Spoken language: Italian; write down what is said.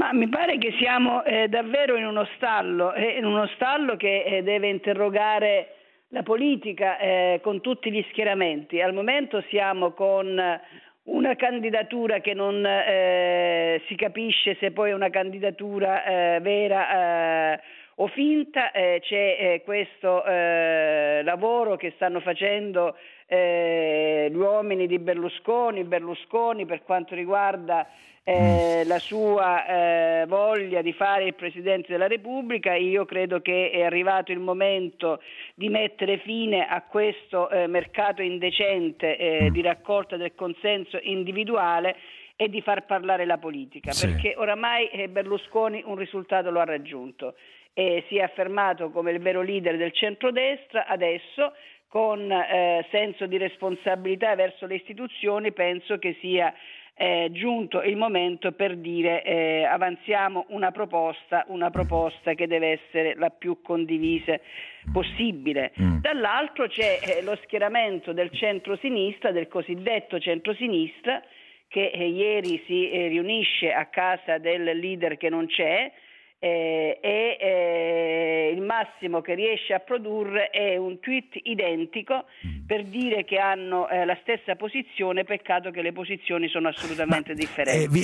Ma mi pare che siamo davvero in uno stallo che deve interrogare la politica con tutti gli schieramenti. Al momento siamo con una candidatura che non si capisce se poi è una candidatura vera o finta. C'è questo lavoro che stanno facendo gli uomini di Berlusconi per quanto riguarda la sua voglia di fare il Presidente della Repubblica. Io credo che è arrivato il momento di mettere fine a questo mercato indecente di raccolta del consenso individuale e di far parlare la politica, perché oramai Berlusconi un risultato lo ha raggiunto e si è affermato come il vero leader del centrodestra. Adesso, con senso di responsabilità verso le istituzioni, penso che sia giunto il momento per dire avanziamo una proposta che deve essere la più condivisa possibile. Dall'altro c'è lo schieramento del centro-sinistra, del cosiddetto centro-sinistra, che ieri si riunisce a casa del leader che non c'è, e il massimo che riesce a produrre è un tweet identico per dire che hanno la stessa posizione. Peccato che le posizioni sono assolutamente differenti.